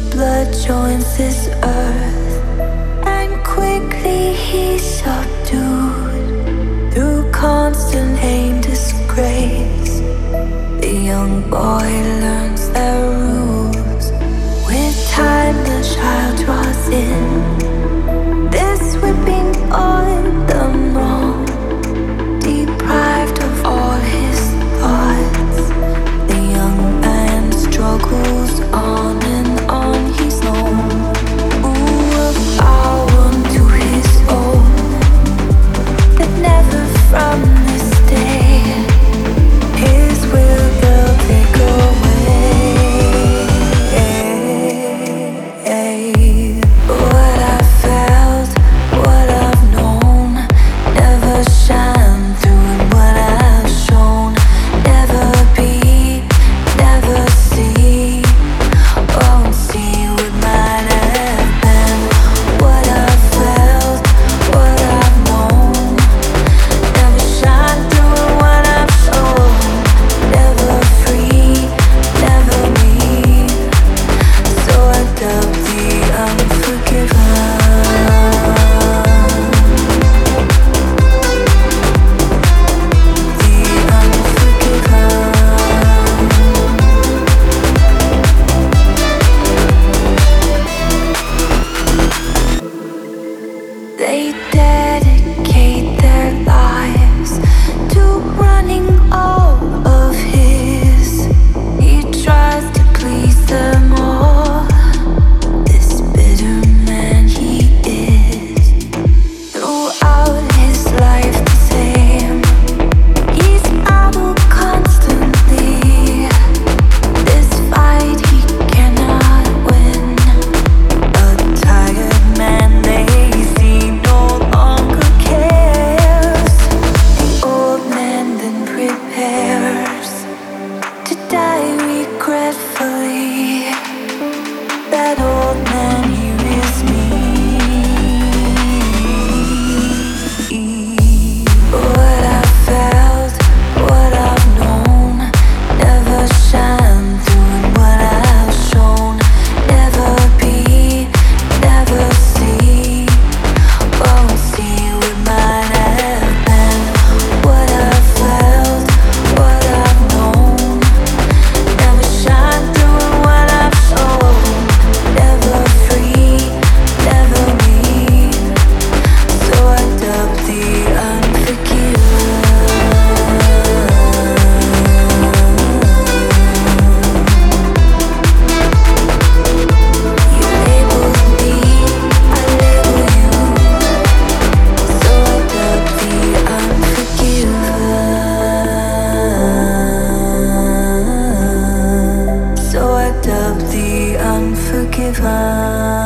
blood joins this earth, and quickly he's subdued through constant hate, disgrace. The young boy learns their rules. With time, the child draws in. This whipping on them wrong, deprived of all his thoughts. The young man struggles on and on. He's known, a power to his own, that never from this day his will they'll take away. What I felt, what I've known, never shine through what I've shown. Never be, never see, won't see what might have been. What I felt, what I've known, never shine through what I've shown. Never free, never me. So I dub the unforgiven. The unforgiven. They dedicate their lives to running all of his. He tries to please them all. This bitter man he is. Throughout his life the same. He's battled constantly. This fight he cannot win. A tired man they see no longer cares. The old man then prepares to die regretfully. That old man here is me. What I felt, what I've known, never shine through what I've shown. Never be, never see, won't see what might have been. What I felt, what I've known, never shine through what I've shown. Never free, never me. So I dub the unforgiven. You labeled me, I label you. So I dub the unforgiven. So I dub the unforgiven.